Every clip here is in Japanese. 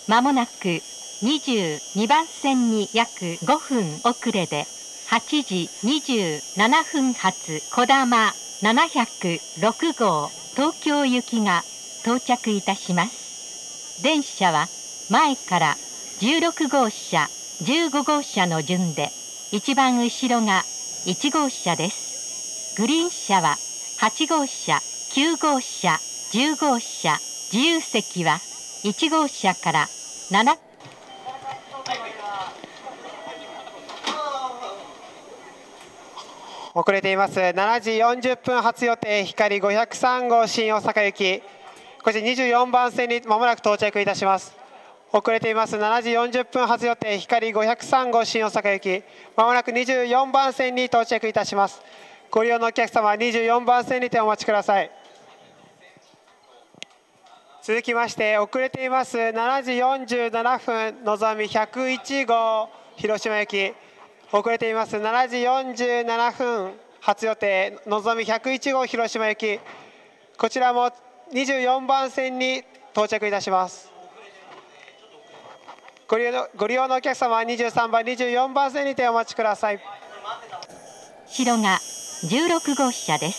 まもなく22番線に約5分遅れで8時27分発こだま706号東京行きが到着いたします。電車は前から16号車、15号車の順で一番後ろが1号車です。グリーン車は8号車、9号車、10号車、自由席は1号車から7 遅れています。7時40分発予定光503号新大阪行き、こちら24番線にまもなく到着いたします。遅れています7時40分発予定光503号新大阪行き、まもなく24番線に到着いたします。ご利用のお客様は24番線にてお待ちください。続きまして遅れています7時47分のぞみ101号広島行き、遅れています7時47分発予定のぞみ101号広島行き、こちらも24番線に到着いたします。ご利用のお客様は23番、24番線にてお待ちください。 後ろが16号車です。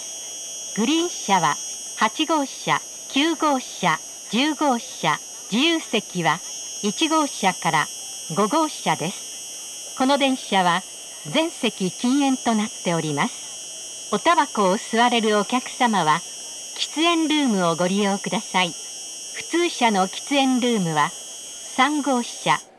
グリーン車は8号車、9号車、10号車、自由席は1号車から5号車です。この電車は全席禁煙となっております。おタバコを吸われるお客様は喫煙ルームをご利用ください。普通車の喫煙ルームは3号車、